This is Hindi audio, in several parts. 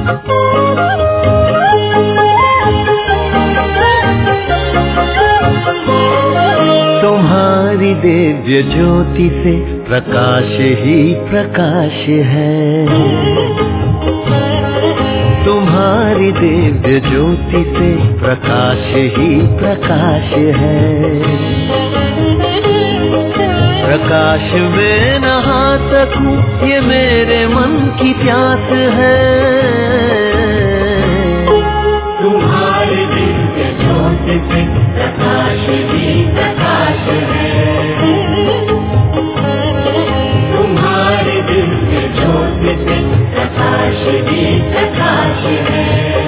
तुम्हारी दिव्य ज्योति से प्रकाश ही प्रकाश है, तुम्हारी दिव्य ज्योति से प्रकाश ही प्रकाश है। प्रकाश में नहा सकूं ये मेरे मन की प्यास है। तुम्हारी दिव्य ज्योति से प्रकाश ही प्रकाश है, तुम्हारी दिव्य ज्योति से प्रकाश ही प्रकाश है।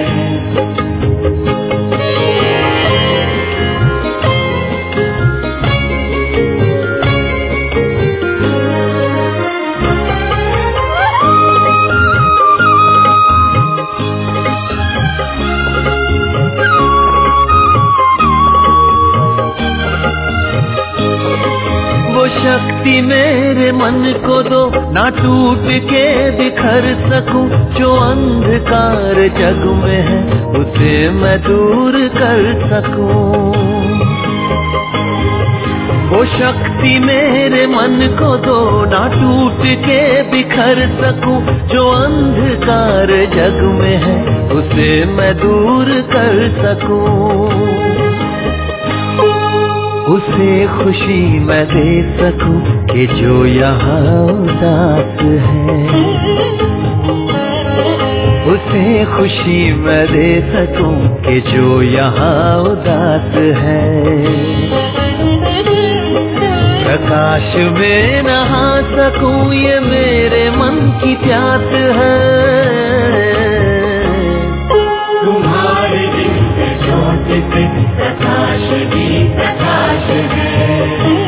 शक्ति मेरे मन को दो ना टूट के बिखर सकूं, जो अंधकार जग में है उसे मैं दूर कर सकूं। वो शक्ति मेरे मन को दो ना टूट के बिखर सकूं, जो अंधकार जग में है उसे मैं दूर कर सकूं। उसे खुशी मैं दे सकूं कि जो यहाँ उदास है, उसे खुशी मैं दे सकूं कि जो यहाँ उदास है। प्रकाश में नहा सकूं ये मेरे मन की प्यास है। तुम्हारी दिव्य ज्योति से प्रकाश ही प्रकाश है,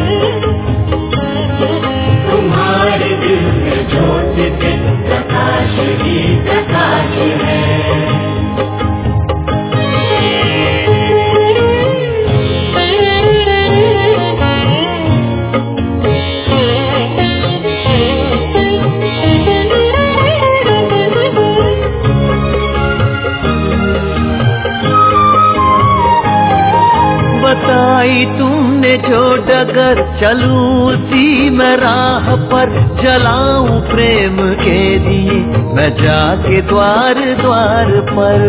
तुम्हारी दिव्य ज्योति से प्रकाश ही प्रकाश है। बताई तुमने जो डगर चलूं उसी मैं राह पर, जलाऊं प्रेम के दिए मैं जाके द्वार द्वार पर।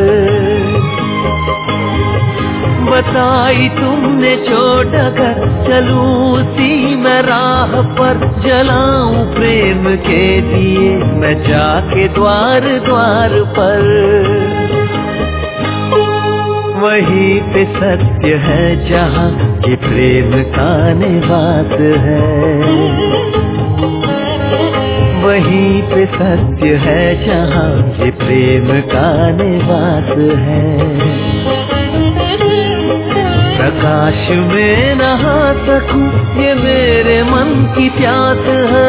बताई तुमने जो डगर चलूं उसी मैं राह पर, जलाऊं प्रेम के दिए मैं जाके द्वार द्वार पर। वहीं पे सत्य है जहाँ ये प्रेम का निवास है, वहीं पे सत्य है जहाँ ये प्रेम का निवास है। प्रकाश में नहा सकूं ये मेरे मन की प्यास है।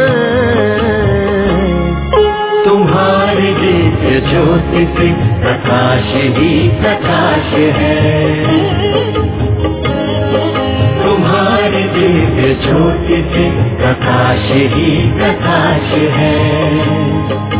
तुम्हारी दिव्य ज्योति से प्रकाश ही प्रकाश है, तुम्हारी दिव्य ज्योति से प्रकाश ही प्रकाश है।